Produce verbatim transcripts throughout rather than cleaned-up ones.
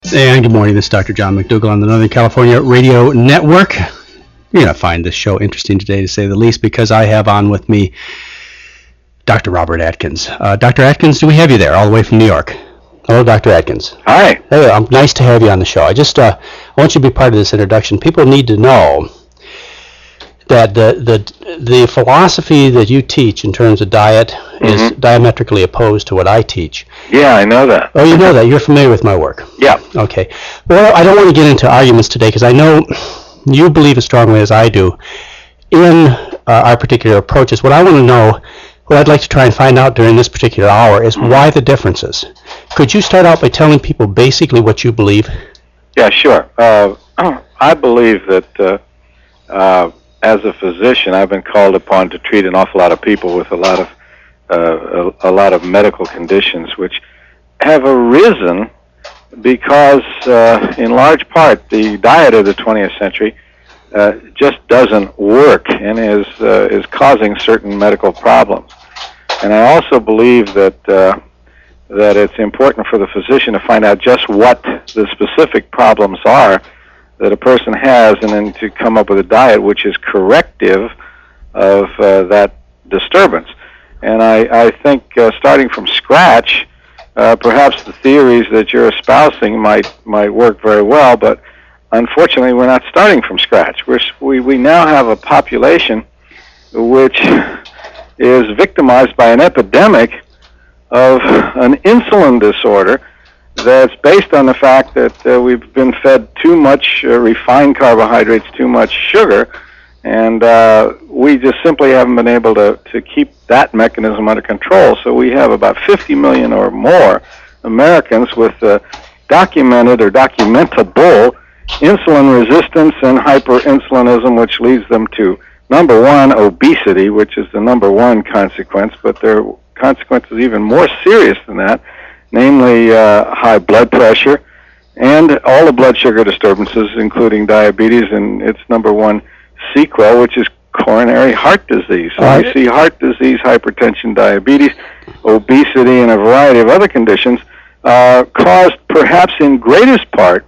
And good morning, this is Doctor John McDougall on the Northern California Radio Network. You're going to find this show interesting today, to say the least, because I have on with me Doctor Robert Atkins. Uh, Doctor Atkins, do we have you there all the way from New York? Hello, Doctor Atkins. Hi. Hey, I'm nice to have you on the show. I just uh, I want you to be part of this introduction. People need to know that the the the philosophy that you teach in terms of diet mm-hmm. is diametrically opposed to what I teach. Yeah, I know that. Oh, you know that. You're familiar with my work. Yeah. Okay. Well, I don't want to get into arguments today because I know you believe as strongly as I do in uh, our particular approaches. What I want to know, what I'd like to try and find out during this particular hour is mm-hmm. why the differences. Could you start out by telling people basically what you believe? Yeah, sure. Uh, I believe that uh, uh, as a physician, I've been called upon to treat an awful lot of people with a lot of uh, a, a lot of medical conditions, which have arisen because, uh, in large part, the diet of the twentieth century uh, just doesn't work and is uh, is causing certain medical problems. And I also believe that uh, that it's important for the physician to find out just what the specific problems are that a person has, and then to come up with a diet which is corrective of uh, that disturbance. And I, I think uh, starting from scratch, uh, perhaps the theories that you're espousing might might work very well, but unfortunately we're not starting from scratch. We're, we, we now have a population which is victimized by an epidemic of an insulin disorder that's based on the fact that uh, we've been fed too much uh, refined carbohydrates, too much sugar, and uh, we just simply haven't been able to, to keep that mechanism under control. So we have about fifty million or more Americans with uh, documented or documentable insulin resistance and hyperinsulinism, which leads them to, number one, obesity, which is the number one consequence, but there are consequences even more serious than that, namely uh, high blood pressure and all the blood sugar disturbances, including diabetes, and its number one sequel, which is coronary heart disease. So right. We see heart disease, hypertension, diabetes, obesity, and a variety of other conditions uh, caused perhaps in greatest part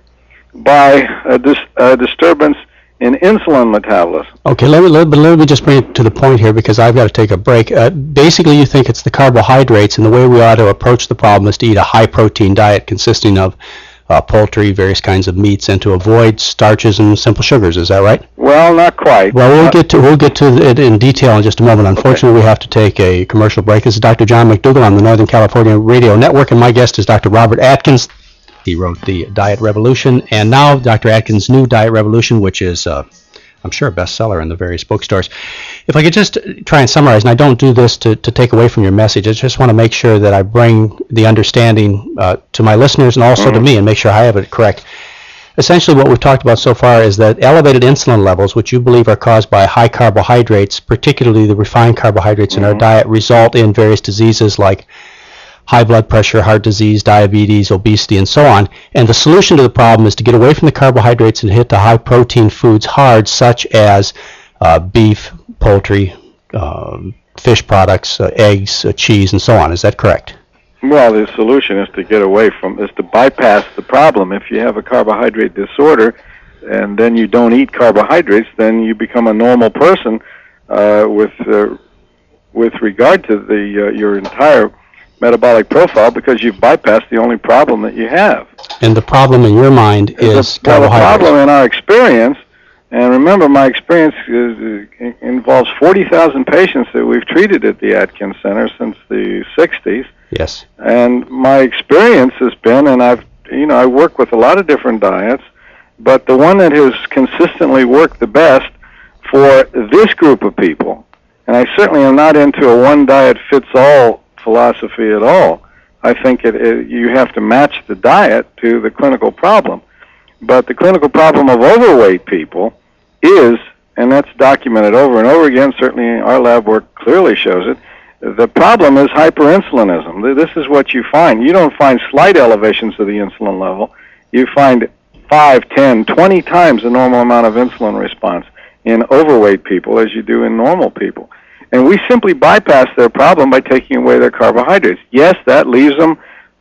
by a, dis a disturbance in insulin metabolism. Okay, let me, let, me, let me just bring it to the point here because I've got to take a break. Uh, basically, you think it's the carbohydrates, and the way we ought to approach the problem is to eat a high-protein diet consisting of uh, poultry, various kinds of meats, and to avoid starches and simple sugars. Is that right? Well, not quite. Well, we'll get to we'll get to it in detail in just a moment. Unfortunately, okay. We have to take a commercial break. This is Doctor John McDougall on the Northern California Radio Network, and my guest is Doctor Robert Atkins. He wrote The Diet Revolution, and now Doctor Atkins' new Diet Revolution, which is, uh, I'm sure, a bestseller in the various bookstores. If I could just try and summarize, and I don't do this to, to take away from your message, I just want to make sure that I bring the understanding uh, to my listeners and also mm-hmm. to me and make sure I have it correct. Essentially, what we've talked about so far is that elevated insulin levels, which you believe are caused by high carbohydrates, particularly the refined carbohydrates mm-hmm. in our diet, result in various diseases like high blood pressure, heart disease, diabetes, obesity, and so on. And the solution to the problem is to get away from the carbohydrates and hit the high-protein foods hard, such as uh, beef, poultry, um, fish products, uh, eggs, uh, cheese, and so on. Is that correct? Well, the solution is to get away from, is to bypass the problem. If you have a carbohydrate disorder and then you don't eat carbohydrates, then you become a normal person uh, with uh, with regard to the uh, your entire metabolic profile, because you've bypassed the only problem that you have. And the problem in your mind is the, well, carbohydrates. the problem in our experience, and remember my experience is, is, involves forty thousand patients that we've treated at the Atkins Center since the sixties. Yes. And my experience has been, and I've, you know, I work with a lot of different diets, but the one that has consistently worked the best for this group of people, and I certainly am not into a one-diet-fits-all philosophy at all. I think it, it, you have to match the diet to the clinical problem. But the clinical problem of overweight people is, and that's documented over and over again, certainly our lab work clearly shows it, the problem is hyperinsulinism. This is what you find. You don't find slight elevations of the insulin level. You find five, ten, twenty times the normal amount of insulin response in overweight people as you do in normal people. And we simply bypass their problem by taking away their carbohydrates. Yes, that leaves them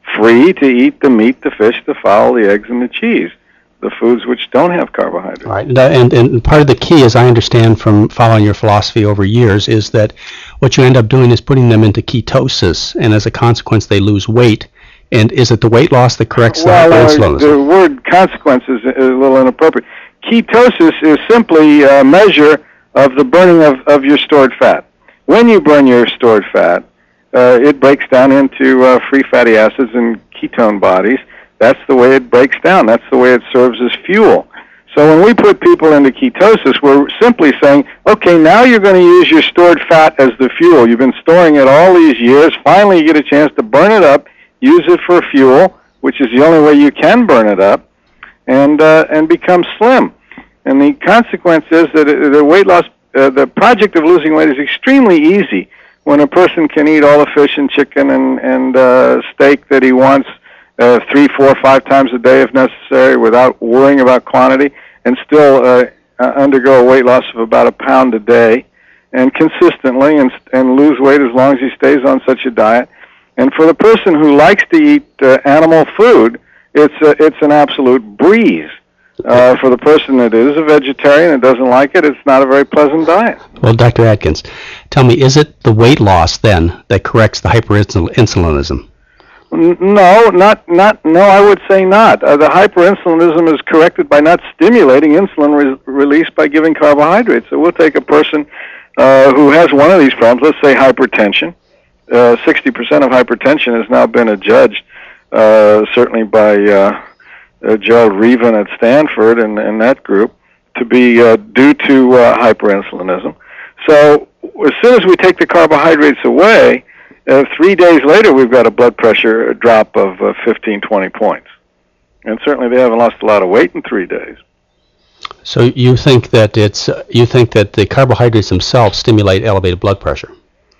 free to eat the meat, the fish, the fowl, the eggs, and the cheese, the foods which don't have carbohydrates. Right, and, and, and part of the key, as I understand from following your philosophy over years, is that what you end up doing is putting them into ketosis, and as a consequence, they lose weight. And is it the weight loss that corrects well, the uh, insulin? The word consequence is a little inappropriate. Ketosis is simply a measure of the burning of, of your stored fat. When you burn your stored fat, uh, it breaks down into uh, free fatty acids and ketone bodies. That's the way it breaks down. That's the way it serves as fuel. So when we put people into ketosis, we're simply saying, okay, now you're going to use your stored fat as the fuel. You've been storing it all these years. Finally, you get a chance to burn it up, use it for fuel, which is the only way you can burn it up, and uh, and become slim. And the consequence is that the weight loss, uh, the project of losing weight is extremely easy when a person can eat all the fish and chicken and, and uh, steak that he wants uh, three, four, five times a day if necessary without worrying about quantity, and still uh, uh, undergo a weight loss of about a pound a day and consistently, and, and lose weight as long as he stays on such a diet. And for the person who likes to eat uh, animal food, it's a, it's an absolute breeze. Uh, for the person that is a vegetarian and doesn't like it, it's not a very pleasant diet. Well, Doctor Atkins, tell me, is it the weight loss then that corrects the hyperinsulinism? No, not not. No, I would say not. Uh, the hyperinsulinism is corrected by not stimulating insulin re- release by giving carbohydrates. So we'll take a person uh, who has one of these problems. Let's say hypertension. Uh, sixty percent of hypertension has now been adjudged, uh, certainly by uh, uh, Gerald Reaven at Stanford and, and that group, to be uh, due to uh, hyperinsulinism. So as soon as we take the carbohydrates away, uh, three days later we've got a blood pressure drop of uh, fifteen, twenty points. And certainly they haven't lost a lot of weight in three days. So you think that it's uh, you think that the carbohydrates themselves stimulate elevated blood pressure?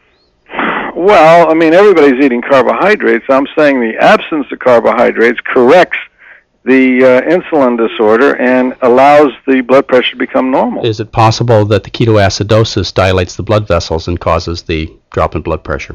Well, I mean, everybody's eating carbohydrates. I'm saying the absence of carbohydrates corrects the uh, insulin disorder and allows the blood pressure to become normal. Is it possible that the ketoacidosis dilates the blood vessels and causes the drop in blood pressure?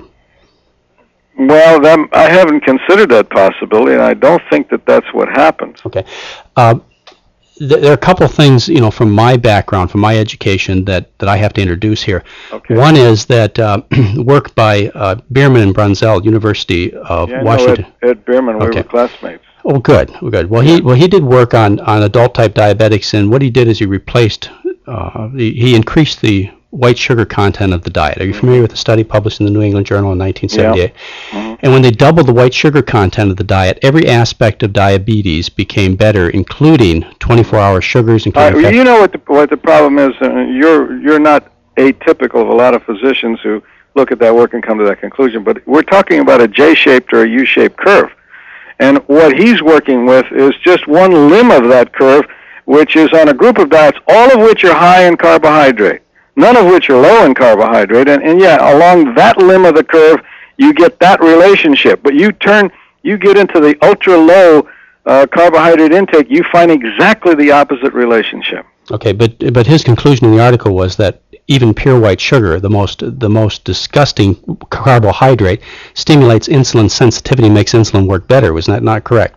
Well, that, I haven't considered that possibility, and I don't think that that's what happens. Okay. Uh, th- there are a couple of things, you know, from my background, from my education, that, that I have to introduce here. Okay. One is that uh, work by uh, Bierman and Brunzell, University of yeah, Washington. No, Ed, Ed Bierman, we okay. were classmates. Oh, good, well, good. Well, he well he did work on, on adult type diabetics, and what he did is he replaced, uh, he, he increased the white sugar content of the diet. Are you familiar with the study published in the New England Journal in nineteen seventy-eight? Yeah. Mm-hmm. And when they doubled the white sugar content of the diet, every aspect of diabetes became better, including twenty-four hour sugars. And uh, you know what the what the problem is. Uh, you're you're not atypical of a lot of physicians who look at that work and come to that conclusion. But we're talking about a J-shaped or a U-shaped curve. And what he's working with is just one limb of that curve, which is on a group of diets, all of which are high in carbohydrate, none of which are low in carbohydrate. And, and yeah, along that limb of the curve, you get that relationship. But you turn, you get into the ultra-low uh, carbohydrate intake, you find exactly the opposite relationship. Okay, but but his conclusion in the article was that even pure white sugar, the most the most disgusting carbohydrate, stimulates insulin sensitivity, makes insulin work better. Was that not correct?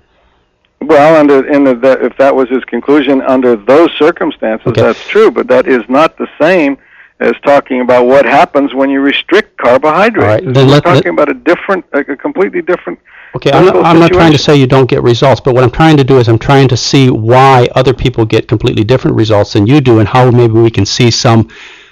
Well, under in the, the, if that was his conclusion under those circumstances, okay. That's true. But that is not the same as talking about what happens when you restrict carbohydrates. All right, We're then let, talking let, about a different, a completely different. Okay, I'm not, I'm not trying to say you don't get results, but what I'm trying to do is I'm trying to see why other people get completely different results than you do, and how maybe we can see some,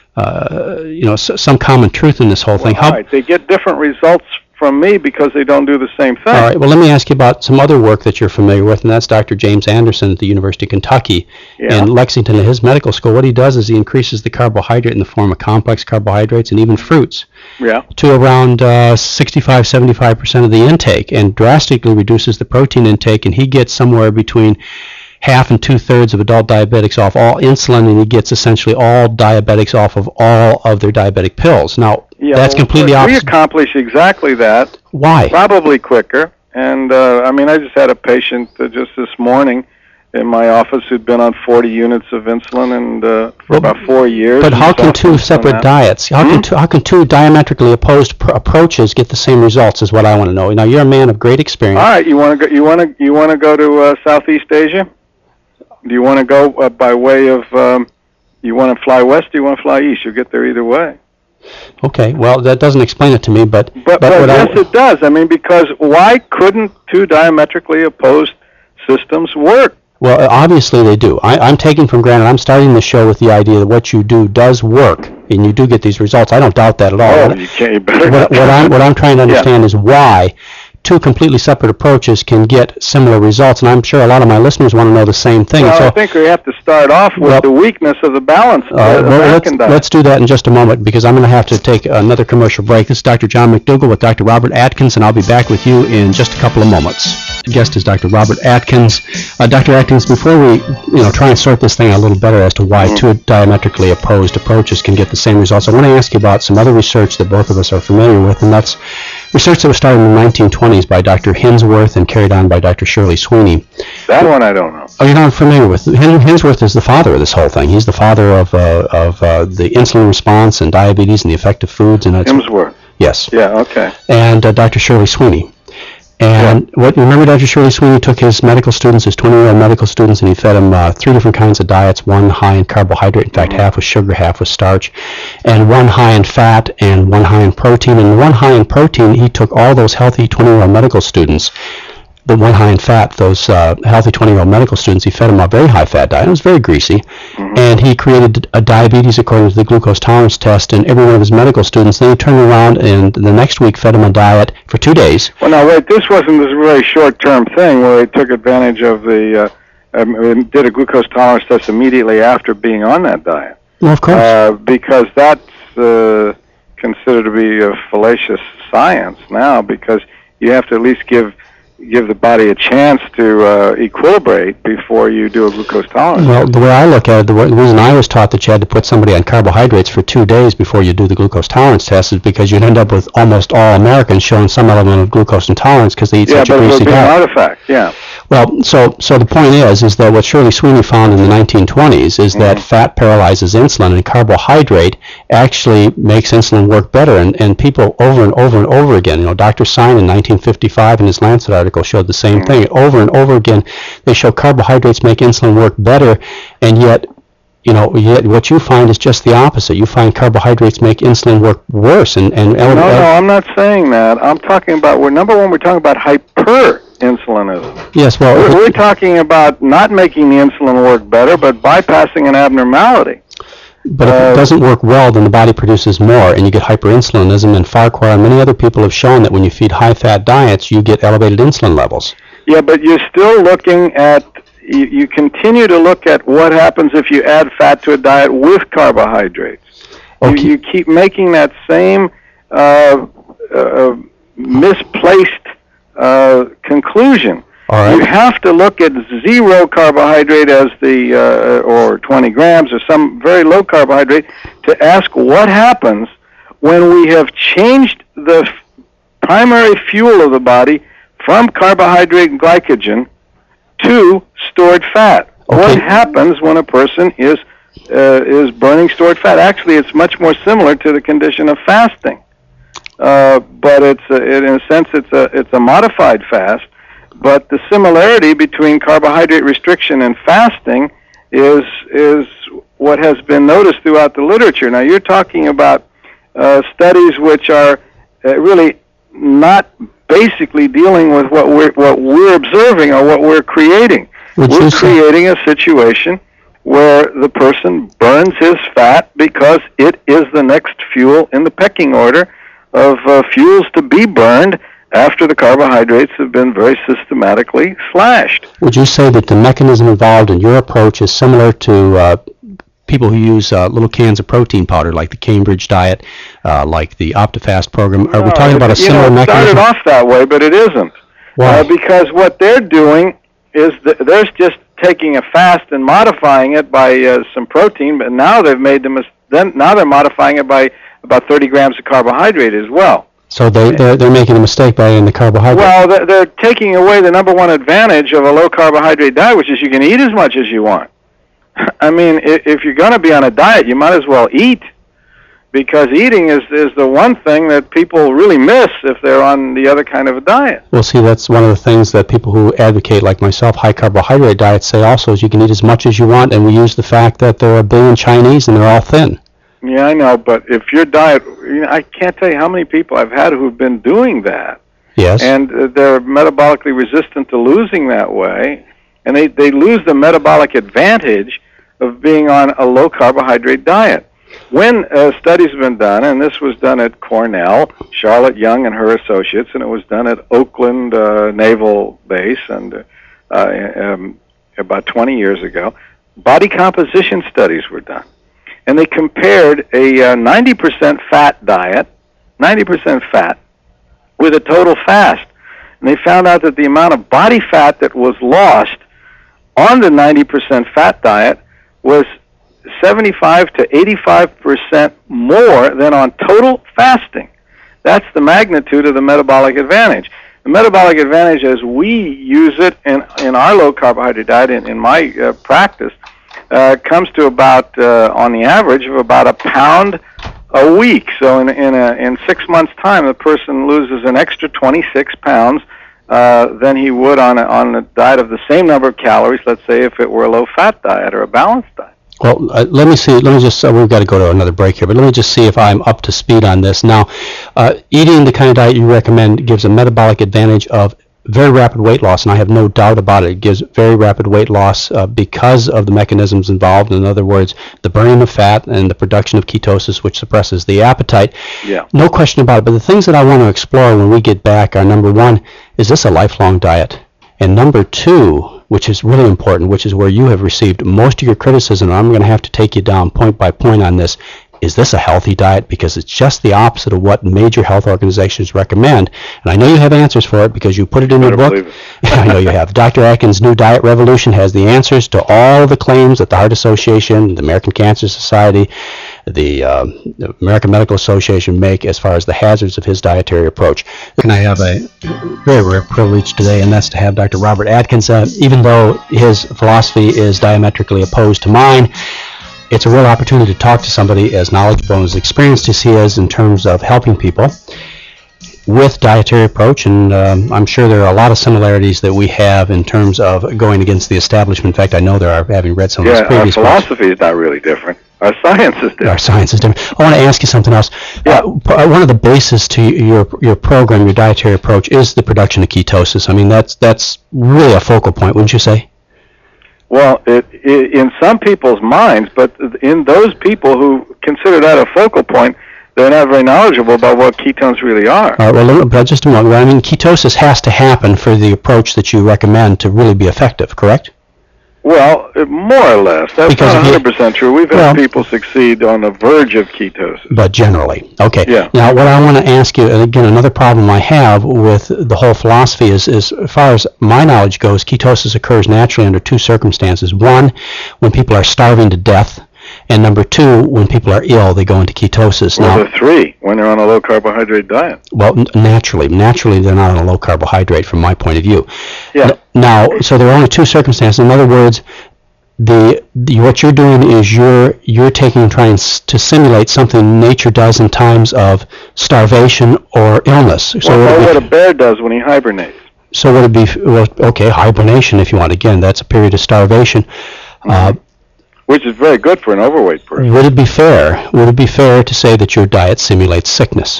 uh, you know, s- some common truth in this whole thing. Well, how, all right, they get different results from me because they don't do the same thing. All right, well, let me ask you about some other work that you're familiar with, and that's Doctor James Anderson at the University of Kentucky yeah. in Lexington at his medical school. What he does is he increases the carbohydrate in the form of complex carbohydrates and even fruits yeah. to around uh, sixty-five, seventy-five percent of the intake, and drastically reduces the protein intake, and he gets somewhere between half and two-thirds of adult diabetics off all insulin, and he gets essentially all diabetics off of all of their diabetic pills. Now, yeah, that's well, completely opposite. We accomplish exactly that. Why? Probably quicker. And, uh, I mean, I just had a patient uh, just this morning in my office who'd been on forty units of insulin and uh, for Well, about four years. But and how can stopped two insulin separate now. diets, how can Hmm? two, how can two diametrically opposed pr- approaches get the same results is what I want to know. Now, you're a man of great experience. All right, you want to go? You want to? You want to go to uh, Southeast Asia? Do you want to go uh, by way of? Um, you want to fly west? Or you want to fly east? You'll get there either way. Okay, well, that doesn't explain it to me, but... But, but, what I- yes, it does. I mean, because why couldn't two diametrically opposed systems work? Well, obviously they do. I, I'm taking for granted, I'm starting the show with the idea that what you do does work, and you do get these results. I don't doubt that at all. Oh, What- you can't. You better. what, what, I'm, what I'm trying to Yeah. understand is why two completely separate approaches can get similar results, and I'm sure a lot of my listeners want to know the same thing. Well, so, I think we have to start off with Well- the weakness of the balance. Uh, uh, well, let's, American diet. let's do that in just a moment, because I'm going to have to take another commercial break. This is Doctor John McDougall with Doctor Robert Atkins, and I'll be back with you in just a couple of moments. The guest is Doctor Robert Atkins. Uh, Doctor Atkins, before we you know, try and sort this thing out a little better as to why two diametrically opposed approaches can get the same results, I want to ask you about some other research that both of us are familiar with, and that's research that was started in the nineteen twenties by Doctor Hinsworth and carried on by Doctor Shirley Sweeney. That one I don't know. Oh, you're not familiar with Hin- Hinsworth is the father of this whole thing. He's the father of uh, of uh, the insulin response and diabetes and the effect of foods. And it's, Hemsworth. yes, Yeah. Okay. and uh, Doctor Shirley Sweeney. And what remember, Doctor Shirley Sweeney took his medical students, his twenty-year-old medical students, and he fed them uh, three different kinds of diets. One high in carbohydrate, in fact, half was sugar, half was starch, and one high in fat, and one high in protein. And the one high in protein, he took all those healthy twenty-year-old medical students. The one high in fat, those uh, healthy twenty-year-old medical students, he fed them a very high-fat diet. It was very greasy. Mm-hmm. And he created a diabetes according to the glucose tolerance test in every one of his medical students. Then he turned around and the next week fed them a diet for two days. Well, now wait. This wasn't this really short-term thing where they took advantage of the uh, um, and did a glucose tolerance test immediately after being on that diet. Well, of course. Uh, because that's uh, considered to be a fallacious science now, because you have to at least give give the body a chance to uh, equilibrate before you do a glucose tolerance. Well, the way I look at it, the, wa- the reason I was taught that you had to put somebody on carbohydrates for two days before you do the glucose tolerance test is because you'd end up with almost all Americans showing some element of glucose intolerance because they eat Yeah, such a but it greasy would be an diet. artifact. Yeah. Well, so so the point is, is that what Shirley Sweeney found in the nineteen twenties is that fat paralyzes insulin, and carbohydrate actually makes insulin work better. And, and people over and over and over again, you know, Doctor Sine in nineteen fifty-five in his Lancet article showed the same thing. Over and over again, they show carbohydrates make insulin work better, and yet, you know, yet what you find is just the opposite. You find carbohydrates make insulin work worse. And, and No, no, I'm not saying that. I'm talking about, we're, number one, we're talking about hyperinsulinism. yes, well, We're, it- we're talking about not making the insulin work better, but bypassing an abnormality. But if Uh, it doesn't work well, then the body produces more, and you get hyperinsulinism. And Farquhar and many other people have shown that when you feed high-fat diets, you get elevated insulin levels. Yeah, but you're still looking at, you, you continue to look at what happens if you add fat to a diet with carbohydrates. Okay. You, you keep making that same uh, uh, misplaced uh, conclusion. All right. You have to look at zero carbohydrate as the, uh, or twenty grams or some very low carbohydrate to ask what happens when we have changed the f- primary fuel of the body from carbohydrate and glycogen to stored fat. Okay. What happens when a person is uh, is burning stored fat? Actually, it's much more similar to the condition of fasting, uh, but it's a, it, in a sense it's a it's a modified fast. But the similarity between carbohydrate restriction and fasting is is what has been noticed throughout the literature. Now, you're talking about uh, studies which are uh, really not basically dealing with what we're what we're observing or what we're creating. Would we're you say- creating a situation where the person burns his fat because it is the next fuel in the pecking order of uh, fuels to be burned after the carbohydrates have been very systematically slashed. Would you say that the mechanism involved in your approach is similar to uh, people who use uh, little cans of protein powder, like the Cambridge diet, uh, like the OptiFast program? Are we talking about a you similar know, it mechanism? started off that way, but it isn't. Why? Uh, because what they're doing is th- they're just taking a fast and modifying it by uh, some protein, but now they've made them, then now they're modifying it by about thirty grams of carbohydrate as well. So they, they're, they're making a mistake by adding the carbohydrate. Well, they're, they're taking away the number one advantage of a low-carbohydrate diet, which is you can eat as much as you want. I mean, if you're going to be on a diet, you might as well eat, because eating is, is the one thing that people really miss if they're on the other kind of a diet. Well, see, that's one of the things that people who advocate, like myself, high-carbohydrate diets say also is you can eat as much as you want, and we use the fact that there are a billion Chinese and they're all thin. Yeah, I know, but if your diet, you know, I can't tell you how many people I've had who've been doing that. Yes. And uh, they're metabolically resistant to losing that way, and they, they lose the metabolic advantage of being on a low-carbohydrate diet. When uh, studies have been done, and this was done at Cornell, Charlotte Young and her associates, and it was done at Oakland uh, Naval Base and uh, um, about twenty years ago, body composition studies were done. And they compared a uh, ninety percent fat diet, ninety percent fat, with a total fast. And they found out that the amount of body fat that was lost on the ninety percent fat diet was seventy-five to eighty-five percent more than on total fasting. That's the magnitude of the metabolic advantage. The metabolic advantage, as we use it in, in our low-carbohydrate diet, in, in my uh, practice, Uh, comes to about, uh, on the average, of about a pound a week. So in in, a, in six months' time, the person loses an extra twenty-six pounds uh, than he would on a, on a diet of the same number of calories, let's say, if it were a low-fat diet or a balanced diet. Well, uh, let me see. Let me just. Uh, we've got to go to another break here, but let me just see if I'm up to speed on this. Now, uh, eating the kind of diet you recommend gives a metabolic advantage of very rapid weight loss, and I have no doubt about it. It gives very rapid weight loss uh, because of the mechanisms involved. In other words, the burning of fat and the production of ketosis, which suppresses the appetite. Yeah. No question about it. But the things that I want to explore when we get back are, number one, is this a lifelong diet? And number two, which is really important, which is where you have received most of your criticism, and I'm going to have to take you down point by point on this, is this a healthy diet? Because it's just the opposite of what major health organizations recommend. And I know you have answers for it because you put it in your book. I know you have. Doctor Atkins' New Diet Revolution has the answers to all the claims that the Heart Association, the American Cancer Society, the, uh, the American Medical Association make as far as the hazards of his dietary approach. And I have a very rare privilege today, and that's to have Doctor Robert Atkins. Uh, even though his philosophy is diametrically opposed to mine, it's a real opportunity to talk to somebody as knowledgeable and as experienced as he is in terms of helping people with dietary approach, and um, I'm sure there are a lot of similarities that we have in terms of going against the establishment. In fact, I know there are, having read some yeah, of his previous our philosophy books. Is not really different. Our science is different. Our science is different. I want to ask you something else. Yeah. Uh, one of the bases to your your program, your dietary approach, is the production of ketosis. I mean, that's that's really a focal point, wouldn't you say? Well, it, it, in some people's minds, but in those people who consider that a focal point, they're not very knowledgeable about what ketones really are. All right, well, but just a moment. I mean, ketosis has to happen for the approach that you recommend to really be effective, correct? Well, more or less. That's Because not if you- one hundred percent true. We've had Well- people succeed on the verge of ketosis. But generally. Okay. Yeah. Now, what I want to ask you, and again, another problem I have with the whole philosophy is, is, as far as my knowledge goes, ketosis occurs naturally under two circumstances. One, when people are starving to death, and number two, when people are ill, they go into ketosis. Well, now, the three, when they're on a low-carbohydrate diet. well, n- naturally, naturally, they're not on a low carbohydrate from my point of view. Yeah. N- Now, so there are only two circumstances. In other words, the, the what you're doing is you're you're taking and trying s- to simulate something nature does in times of starvation or illness. So Well, would that's it what be, a bear does when he hibernates. so would it be well, okay, hibernation if you want. Again, that's a period of starvation. Uh, Which is very good for an overweight person. would it be fair? Would it be fair to say that your diet simulates sickness?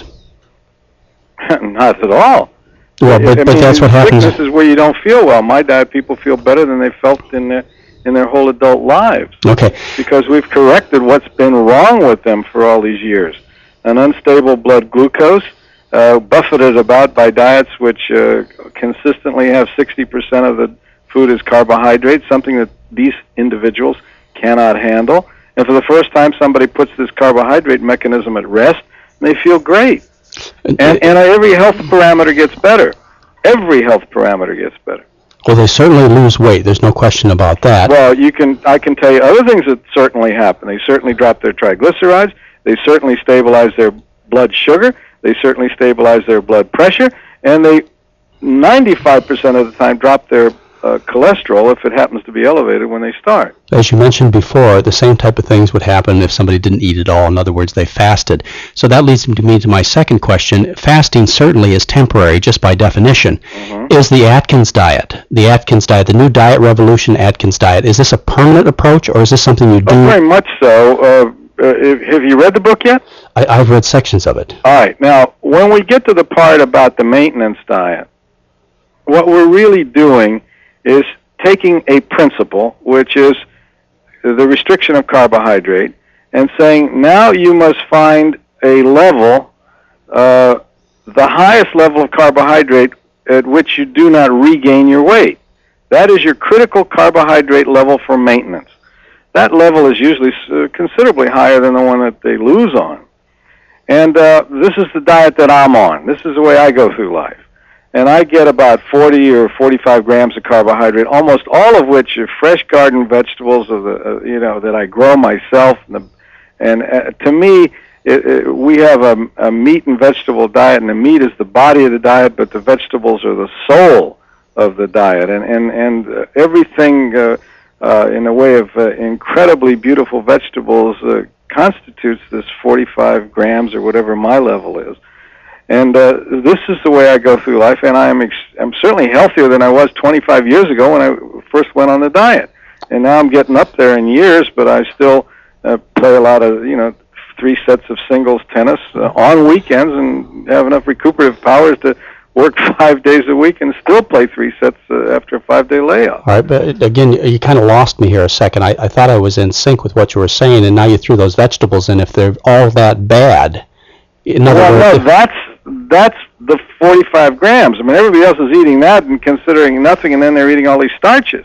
Not at all. Well, but, I but mean, that's what happens. Sickness is where you don't feel well. My diet, people feel better than they felt in their in their whole adult lives, Okay. because we've corrected what's been wrong with them for all these years. An unstable blood glucose, uh, buffeted about by diets which uh, consistently have sixty percent of the food as carbohydrates, something that these individuals cannot handle. And for the first time, somebody puts this carbohydrate mechanism at rest, and they feel great. And, and every health parameter gets better. Every health parameter gets better. Well, they certainly lose weight. There's no question about that. Well, you can. I can tell you other things that certainly happen. They certainly drop their triglycerides. They certainly stabilize their blood sugar. they certainly stabilize their blood pressure, and they ninety-five percent of the time drop their uh, cholesterol if it happens to be elevated when they start. As you mentioned before, the same type of things would happen if somebody didn't eat at all. In other words, they fasted. So that leads to me to my second question. Fasting certainly is temporary, just by definition. Mm-hmm. Is the Atkins diet, the Atkins diet, the new diet revolution Atkins diet, is this a permanent approach, or is this something you do? Oh, very much so. Uh, uh, have you read the book yet? I, I've read sections of it. All right. Now, when we get to the part about the maintenance diet, what we're really doing is taking a principle, which is the restriction of carbohydrate, and saying, now you must find a level, uh, the highest level of carbohydrate at which you do not regain your weight. That is your critical carbohydrate level for maintenance. That level is usually uh, considerably higher than the one that they lose on. And uh, this is the diet that I'm on. This is the way I go through life. And I get about forty or forty-five grams of carbohydrate, almost all of which are fresh garden vegetables of the, uh, you know, that I grow myself. And, the, and uh, to me, it, it, we have a, a meat and vegetable diet, and the meat is the body of the diet, but the vegetables are the soul of the diet. And and and uh, everything uh, uh, in the way of uh, incredibly beautiful vegetables uh, constitutes this forty-five grams or whatever my level is. And uh, this is the way I go through life, and I'm ex I'm certainly healthier than I was twenty-five years ago when I first went on the diet. And now I'm getting up there in years, but I still uh, play a lot of, you know, three sets of singles tennis uh, on weekends, and have enough recuperative powers to work five days a week and still play three sets uh, after a five-day layoff. All right, but again, you kind of lost me here a second. I, I thought I was in sync with what you were saying, and now you threw those vegetables in. If they're all that bad, in other well, words, no, that's that's the forty-five grams. I mean, everybody else is eating that and considering nothing, and then they're eating all these starches.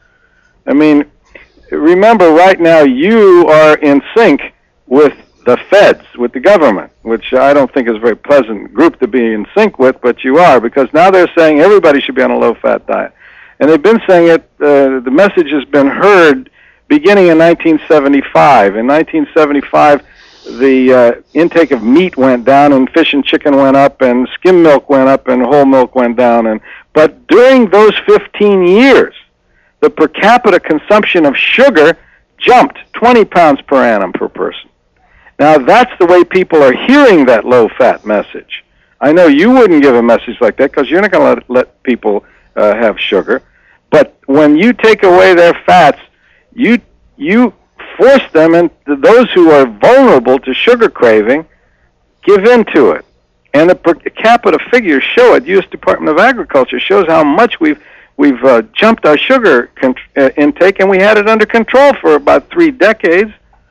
I mean, remember, right now you are in sync with the feds, with the government, which I don't think is a very pleasant group to be in sync with, but you are, because now they're saying everybody should be on a low-fat diet. And they've been saying it, uh, the message has been heard beginning in nineteen seventy-five. In nineteen seventy-five, the uh, intake of meat went down, and fish and chicken went up, and skim milk went up, and whole milk went down. And but during those fifteen years, the per capita consumption of sugar jumped twenty pounds per annum per person. Now, that's the way people are hearing that low-fat message. I know you wouldn't give a message like that because you're not going to let, let people uh, have sugar. But when you take away their fats, you you force them, and those who are vulnerable to sugar craving give in to it. And the per capita figures show it. U S Department of Agriculture shows how much we've we've uh, jumped our sugar con uh, intake, and we had it under control for about three decades.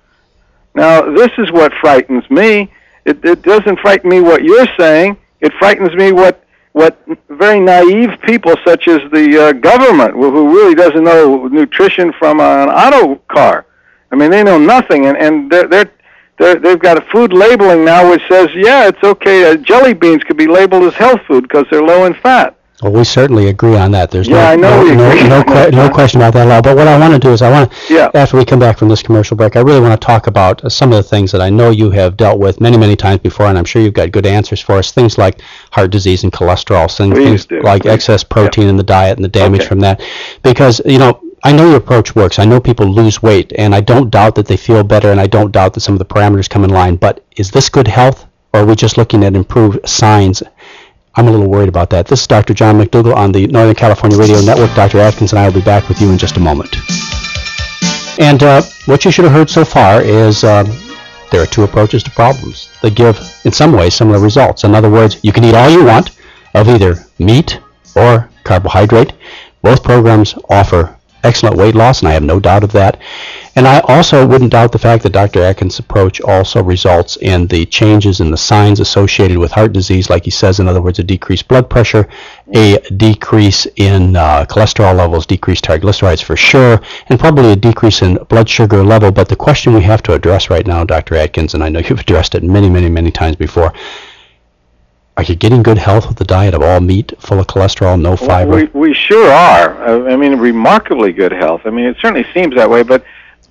Now, this is what frightens me. It, it doesn't frighten me what you're saying. It frightens me what what very naive people such as the uh, government, who really doesn't know nutrition from an auto car. I mean, they know nothing, and, and they're, they're, they're, they've got a food labeling now which says, yeah, it's okay, uh, jelly beans could be labeled as health food because they're low in fat. Well, we certainly agree on that. There's yeah, no, I know no, we no, agree no, on que that. no question about that at all. But what I want to do is I want to, yeah. after we come back from this commercial break, I really want to talk about uh, some of the things that I know you have dealt with many, many times before, and I'm sure you've got good answers for us. Things like heart disease and cholesterol, things, things do. like Please. excess protein yeah. in the diet and the damage okay. from that. Because, you know, I know your approach works. I know people lose weight, and I don't doubt that they feel better, and I don't doubt that some of the parameters come in line. But is this good health, or are we just looking at improved signs? I'm a little worried about that. This is Doctor John McDougall on the Northern California Radio Network. Doctor Atkins and I will be back with you in just a moment. And uh, what you should have heard so far is um, there are two approaches to problems that give, in some ways, similar results. In other words, you can eat all you want of either meat or carbohydrate. Both programs offer excellent weight loss, and I have no doubt of that. And I also wouldn't doubt the fact that Doctor Atkins' approach also results in the changes in the signs associated with heart disease, like he says, in other words, a decreased blood pressure, a decrease in uh, cholesterol levels, decreased triglycerides for sure, and probably a decrease in blood sugar level. But the question we have to address right now, Doctor Atkins, and I know you've addressed it many, many, many times before, are you getting good health with the diet of all meat, full of cholesterol, no fiber? Well, we, we sure are. I mean, remarkably good health. I mean, it certainly seems that way, but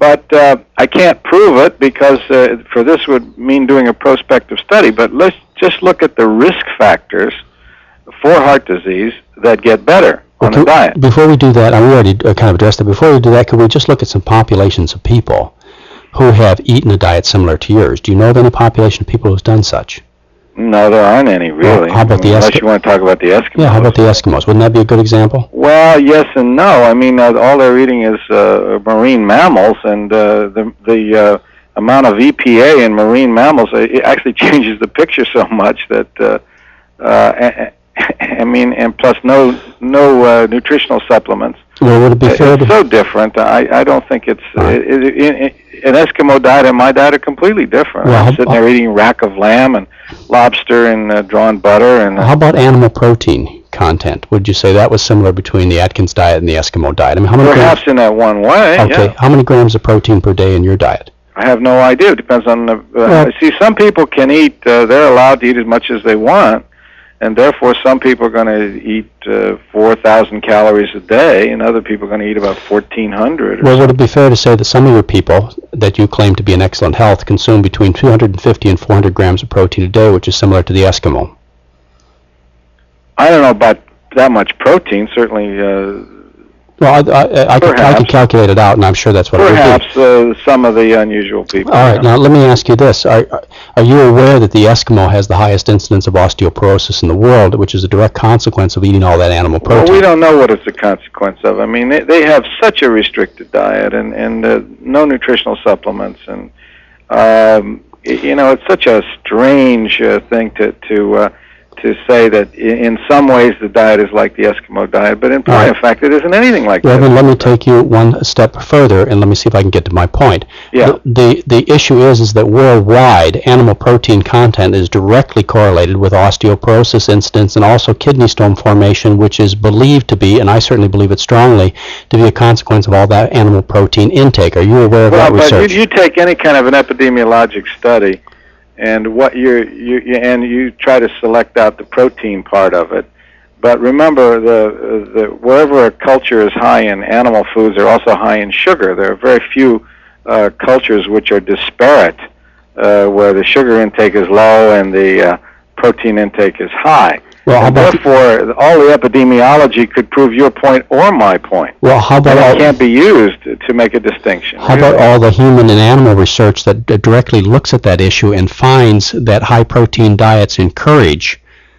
but uh, I can't prove it because uh, for this would mean doing a prospective study. But let's just look at the risk factors for heart disease that get better on the diet. Before we do that, I already uh, kind of addressed it. Before we do that, could we just look at some populations of people who have eaten a diet similar to yours? Do you know of any population of people who's done such? No, there aren't any, really. Well, how about I mean, the unless Eskimos? you want to talk about the Eskimos. Yeah, how about the Eskimos? Wouldn't that be a good example? Well, yes and no. I mean, uh, all they're eating is uh, marine mammals, and uh, the the uh, amount of E P A in marine mammals, uh, it actually changes the picture so much that, uh, uh, I mean, and plus no no uh, nutritional supplements. Well, would it be fair It's to... so different. I, I don't think it's... Right. It, it, it, it, an Eskimo diet and my diet are completely different. Well, I'm how- sitting there eating rack of lamb and lobster and uh, drawn butter and... Uh, How about animal protein content? Would you say that was similar between the Atkins diet and the Eskimo diet? I mean, how many perhaps grams? in that one way, Okay, yeah. how many grams of protein per day in your diet? I have no idea. It depends on the... Uh, Well- see, some people can eat... Uh, they're allowed to eat as much as they want, and therefore some people are going to eat uh, four thousand calories a day, and other people are going to eat about fourteen hundred. Or Well, would something. it be fair to say that some of your people that you claim to be in excellent health consume between two hundred fifty and four hundred grams of protein a day, which is similar to the Eskimo? I don't know about that much protein. Certainly, uh, Well, I, I, I, could, I could Perhaps. calculate it out, and I'm sure that's what it would be. perhaps uh, some of the unusual people. All right, yeah. now let me ask you this. Are, are you aware that the Eskimo has the highest incidence of osteoporosis in the world, which is a direct consequence of eating all that animal protein? Well, we don't know what it's a consequence of. I mean, they, they have such a restricted diet and, and uh, no nutritional supplements. And, um, y- you know, it's such a strange uh, thing to, to, uh, to say that in, in some ways the diet is like the Eskimo diet, but in point All right. of fact, it isn't anything like Well, that. then let me take you one step further, and let me see if I can get to my point. Yeah. The, the, the issue is, is that worldwide, animal protein content is directly correlated with osteoporosis incidence and also kidney stone formation, which is believed to be, and I certainly believe it strongly, to be a consequence of all that animal protein intake. Are you aware of Well, that but research? you, you take any kind of an epidemiologic study, and what you're, you you- and you try to select out the protein part of it. But remember, the the wherever a culture is high in animal foods, they're also high in sugar. There are very few uh, cultures which are disparate, uh, where the sugar intake is low and the uh, protein intake is high. Well, how And about the- therefore, all the epidemiology could prove your point or my point. well, how about And all, it can't be used to make a distinction. how about really. all the human and animal research that d- directly looks at that issue and finds that high protein diets encourage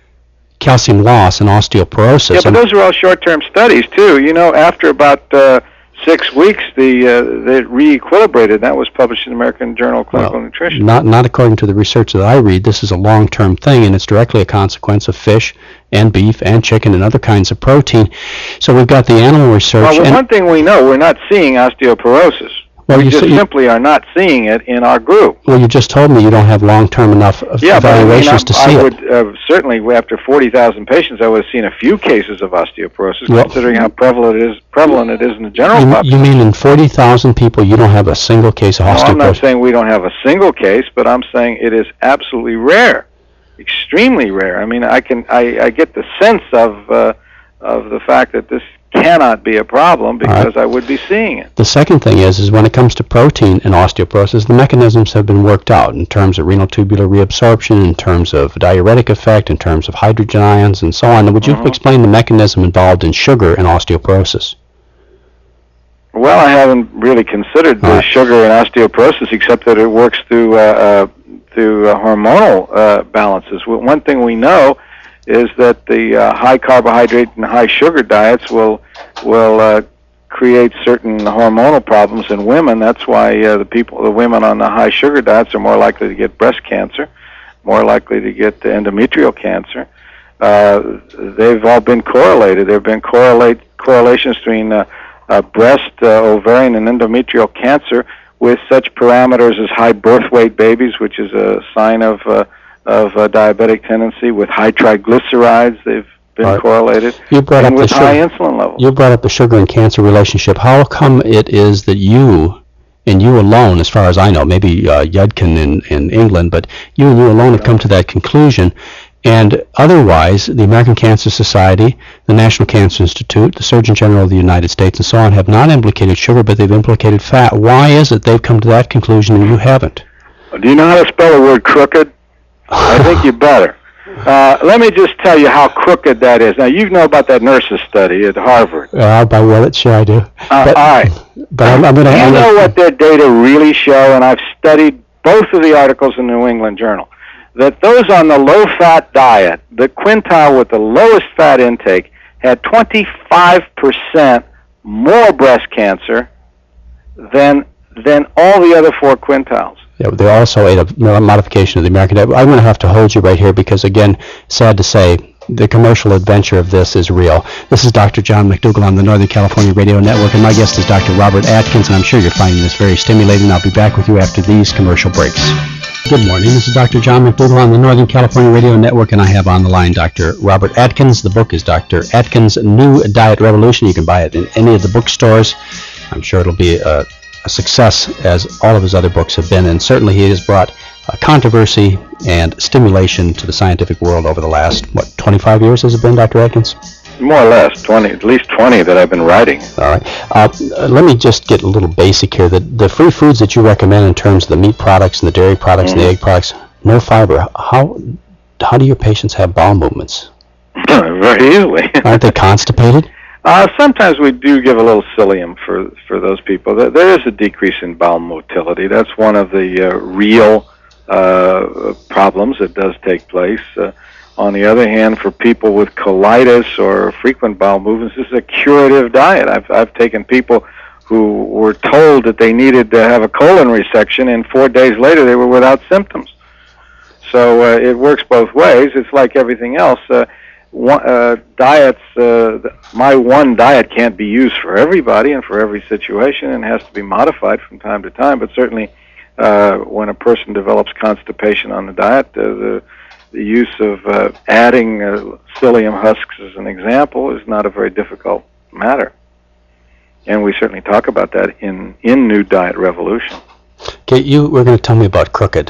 calcium loss and osteoporosis? Yeah, but And- those are all short-term studies too. You know, after about uh, six weeks, the uh, they re-equilibrated. That was published in the American Journal of Clinical Well, Nutrition. Not, not according to the research that I read. This is a long-term thing, and it's directly a consequence of fish and beef and chicken and other kinds of protein. So we've got the animal research. Well, and, one thing we know, we're not seeing osteoporosis. well, we you, just s- you, simply are not seeing it in our group. well, you just told me you don't have long-term enough of Yeah, but I, mean, evaluations I'm- to see I it. would uh, certainly, after forty thousand patients, I would have seen a few cases of osteoporosis, Well- considering how prevalent it is. Prevalent it is in the general You, population. you mean in forty thousand people you don't have a single case of No, I'm not osteoporosis? saying we don't have a single case, but I'm saying it is absolutely rare, extremely rare. I mean, I can I, I get the sense of uh, of the fact that this cannot be a problem because I would be seeing it. The second thing is, is when it comes to protein and osteoporosis, the mechanisms have been worked out in terms of renal tubular reabsorption, in terms of diuretic effect, in terms of hydrogen ions, and so on. Would you Mhm. explain the mechanism involved in sugar and osteoporosis? Well, I haven't really considered the All right. sugar and osteoporosis, except that it works through uh, uh, through uh, hormonal uh, balances. Well, one thing we know is that the uh, high carbohydrate and high sugar diets will will uh, create certain hormonal problems in women. That's why uh, the people, the women on the high sugar diets, are more likely to get breast cancer, more likely to get endometrial cancer. Uh, they've all been correlated. There have been correlate correlations between uh, uh, breast, uh, ovarian, and endometrial cancer with such parameters as high birth weight babies, which is a sign of uh, of uh, diabetic tendency, with high triglycerides. They've been Right. correlated, You brought and up the with high sugar. insulin levels. You brought up the sugar and cancer relationship. How come it is that you, and you alone, as far as I know, maybe uh, Yudkin in, in England, but you and you alone have come to that conclusion? And otherwise, the American Cancer Society, the National Cancer Institute, the Surgeon General of the United States, and so on have not implicated sugar, but they've implicated fat. Why is it they've come to that conclusion and you haven't? Do you know how to spell the word crooked? I think you better. Uh, let me just tell you how crooked that is. Now, you know about that nurses study at Harvard. Uh, by Willett, sure I do. Uh, but, all right. But I'm, I'm going to... Do you know what their data really show? And I've studied both of the articles in the New England Journal. That those on the low-fat diet, the quintile with the lowest fat intake, had twenty-five percent more breast cancer than than all the other four quintiles. Yeah, they also ate a modification of the American diet. I'm going to have to hold you right here because, again, sad to say, the commercial adventure of this is real. This is Doctor John McDougall on the Northern California Radio Network, and my guest is Doctor Robert Atkins, and I'm sure you're finding this very stimulating. I'll be back with you after these commercial breaks. Good morning. This is Doctor John McDougall on the Northern California Radio Network, and I have on the line Doctor Robert Atkins. The book is Doctor Atkins' New Diet Revolution. You can buy it in any of the bookstores. I'm sure it'll be a, a success, as all of his other books have been, and certainly he has brought uh, controversy and stimulation to the scientific world over the last, what, twenty-five years has it been, Doctor Atkins? More or less, twenty, at least twenty that I've been writing. All right. Uh, let me just get a little basic here. The, the free foods that you recommend in terms of the meat products and the dairy products mm-hmm. and the egg products, no fiber. How how do your patients have bowel movements? Very easily. Aren't they constipated? Uh, sometimes we do give a little psyllium for, for those people. There is a decrease in bowel motility. That's one of the uh, real uh, problems that does take place. Uh, On the other hand, for people with colitis or frequent bowel movements, this is a curative diet. I've I've taken people who were told that they needed to have a colon resection, and four days later they were without symptoms. So uh, it works both ways. It's like everything else. Uh, one, uh, diets, uh, my one diet can't be used for everybody and for every situation, and has to be modified from time to time. But certainly, uh, when a person develops constipation on the diet, uh, the The use of uh, adding uh, psyllium husks, as an example, is not a very difficult matter. And we certainly talk about that in, in New Diet Revolution. Okay, you were going to tell me about crooked.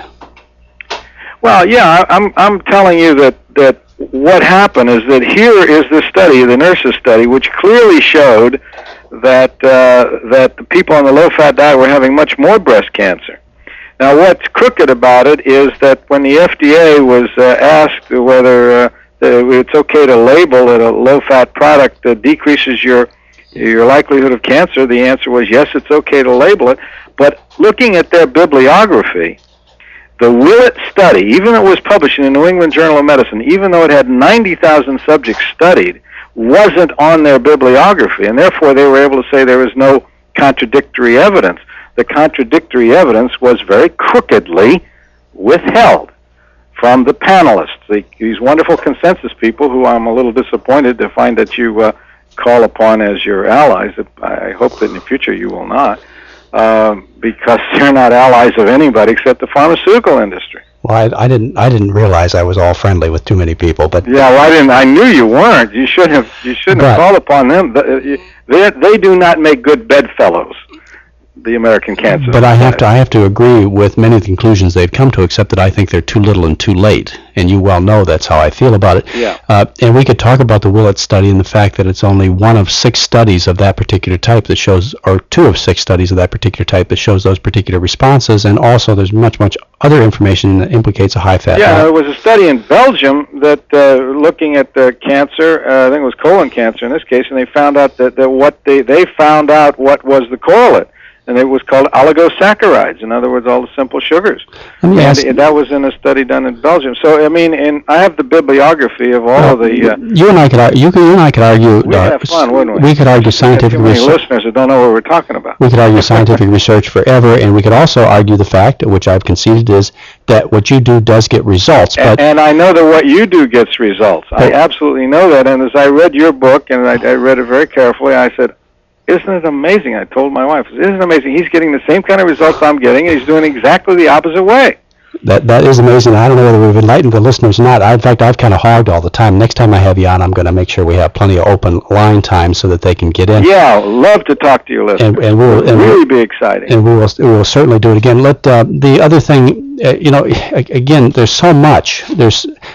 Well, yeah, I, I'm I'm telling you that, that what happened is that here is the study, the nurses study, which clearly showed that uh, that the people on the low-fat diet were having much more breast cancer. Now, what's crooked about it is that when the F D A was uh, asked whether uh, it's okay to label that a low-fat product uh, decreases your your likelihood of cancer, the answer was yes, it's okay to label it. But looking at their bibliography, the Willett study, even though it was published in the New England Journal of Medicine, even though it had ninety thousand subjects studied, wasn't on their bibliography, and therefore they were able to say there was no contradictory evidence. The contradictory evidence was very crookedly withheld from the panelists, the, these wonderful consensus people who I'm a little disappointed to find that you uh, call upon as your allies. I hope that in the future you will not, um, because they're not allies of anybody except the pharmaceutical industry. Well, I, I didn't I didn't realize I was all friendly with too many people, but yeah, well, I didn't. I knew you weren't. You shouldn't have. You shouldn't but, have called upon them. They they do not make good bedfellows, the American Cancer But I have Society. to I have to agree with many of the conclusions they've come to, except that I think they're too little and too late. And you well know that's how I feel about it. Yeah. Uh, and we could talk about the Willett study and the fact that it's only one of six studies of that particular type that shows, or two of six studies of that particular type that shows those particular responses. And also there's much, much other information that implicates a high-fat Yeah, diet. there was a study in Belgium that uh, looking at the cancer, uh, I think it was colon cancer in this case, and they found out that, that what they, they found out what was the correlate. And it was called oligosaccharides. In other words, all the simple sugars. Let me and ask, it, that was in a study done in Belgium. So, I mean, and I have the bibliography of all well, of the... Uh, you and I could ar- you, could, you and I could argue... We'd uh, have fun, wouldn't we? We could argue scientific We have too many research. listeners that don't know what we're talking about. We could argue scientific research forever, and we could also argue the fact, which I've conceded, is that what you do does get results. But and, and I know that what you do gets results. I absolutely know that. And as I read your book, and I, I read it very carefully, I said, isn't it amazing? I told my wife, isn't it amazing? He's getting the same kind of results I'm getting, and he's doing exactly the opposite way. That that is amazing. I don't know whether we've enlightened the listeners or not. I, in fact, I've kind of hogged all the time. Next time I have you on, I'm going to make sure we have plenty of open line time so that they can get in. Yeah, love to talk to your listeners. And, and we'll and really we'll, be exciting. And we will we will certainly do it again. Let uh, the other thing, uh, you know, again, there's so much. There's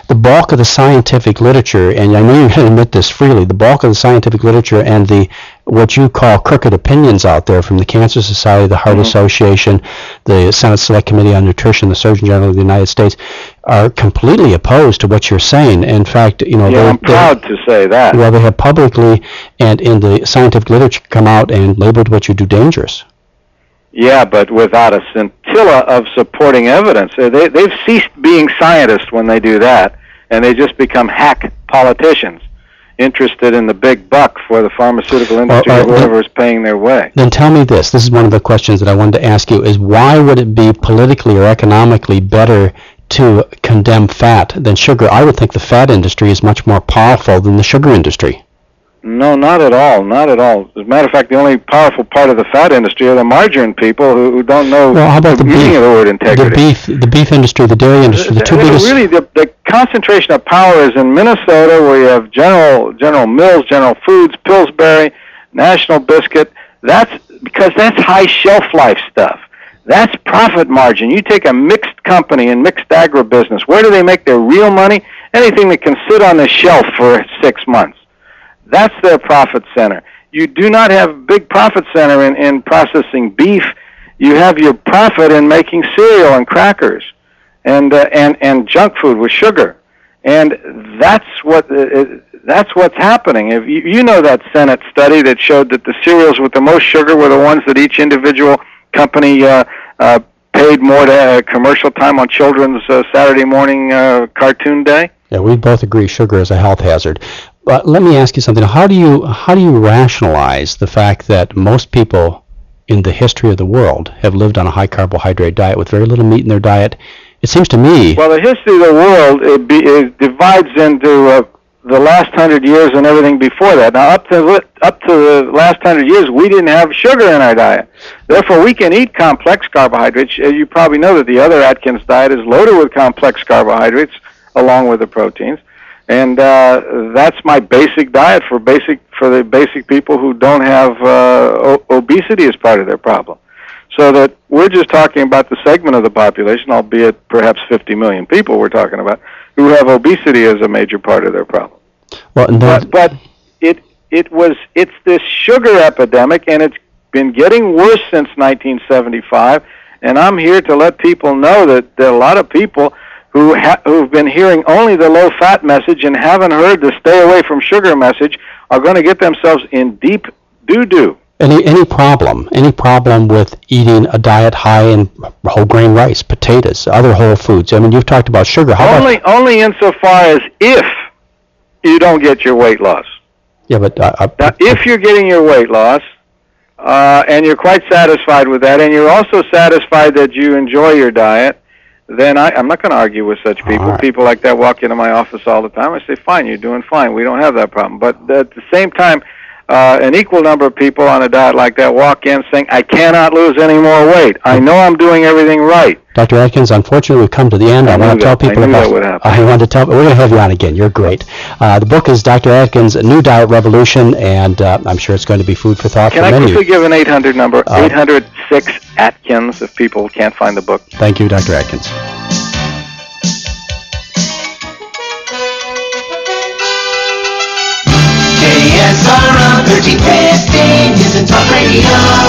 the bulk of the scientific literature, and I know you're going to admit this freely, the bulk of the scientific literature and the what you call crooked opinions out there from the Cancer Society, the Heart mm-hmm. Association, the Senate Select Committee on Nutrition, the Surgeon General of the United States, are completely opposed to what you're saying. In fact, you know, yeah, I'm proud to say that. Well, they have publicly and in the scientific literature come out and labeled what you do dangerous. Yeah, but without a scintilla of supporting evidence. They, they've ceased being scientists when they do that, and they just become hack politicians interested in the big buck for the pharmaceutical industry well, uh, or whoever is paying their way. Then tell me this. This is one of the questions that I wanted to ask you, is why would it be politically or economically better to condemn fat than sugar? I would think the fat industry is much more powerful than the sugar industry. No, not at all. Not at all. As a matter of fact, the only powerful part of the fat industry are the margarine people who, who don't know well, how about the, the meaning beef, of the word integrity. The beef, the beef industry, the dairy industry, the, the two the, biggest... Really, the, the concentration of power is in Minnesota, where you have General General Mills, General Foods, Pillsbury, National Biscuit. That's because that's high shelf life stuff. That's profit margin. You take a mixed company in mixed agribusiness. Where do they make their real money? Anything that can sit on the shelf for six months. That's their profit center. You do not have big profit center in, in processing beef. You have your profit in making cereal and crackers and uh, and and junk food with sugar. And that's what uh, that's what's happening. If you, you know that Senate study that showed that the cereals with the most sugar were the ones that each individual company uh, uh, paid more to uh, commercial time on children's uh, Saturday morning uh, cartoon day. Yeah, we both agree sugar is a health hazard. But let me ask you something. How do you how do you rationalize the fact that most people in the history of the world have lived on a high carbohydrate diet with very little meat in their diet? It seems to me. Well, the history of the world it, be, it divides into uh, the last hundred years and everything before that. Now, up to up to the last hundred years, we didn't have sugar in our diet. Therefore, we can eat complex carbohydrates. You probably know that the other Atkins diet is loaded with complex carbohydrates along with the proteins. And uh, that's my basic diet for basic for the basic people who don't have uh, o- obesity as part of their problem. So that we're just talking about the segment of the population, albeit perhaps fifty million people we're talking about, who have obesity as a major part of their problem. Well, and but, but it it was it's this sugar epidemic, and it's been getting worse since nineteen seventy-five. And I'm here to let people know that, that a lot of people who ha- who've been hearing only the low-fat message and haven't heard the stay away from sugar message are going to get themselves in deep doo-doo. Any any problem, any problem with eating a diet high in whole grain rice, potatoes, other whole foods? I mean, you've talked about sugar. How only about... only insofar as if you don't get your weight loss. Yeah, but uh, uh, now, if you're getting your weight loss uh, and you're quite satisfied with that, and you're also satisfied that you enjoy your diet, then I, I'm not going to argue with such people. Right. People like that walk into my office all the time. I say, fine, you're doing fine. We don't have that problem. But at the same time, uh, an equal number of people on a diet like that walk in saying, I cannot lose any more weight. I know I'm doing everything right. Doctor Atkins, unfortunately, we've come to the end. I, I want to tell people I knew about. That would happen. I want to tell. We're going to have you on again. You're great. Uh, the book is Doctor Atkins' New Diet Revolution, and uh, I'm sure it's going to be food for thought Can for I many. Can I quickly give an eight hundred number? Uh, eight hundred six Atkins, if people can't find the book. Thank you, Doctor Atkins. K S R O thirteen fifteen, News and Talk Radio.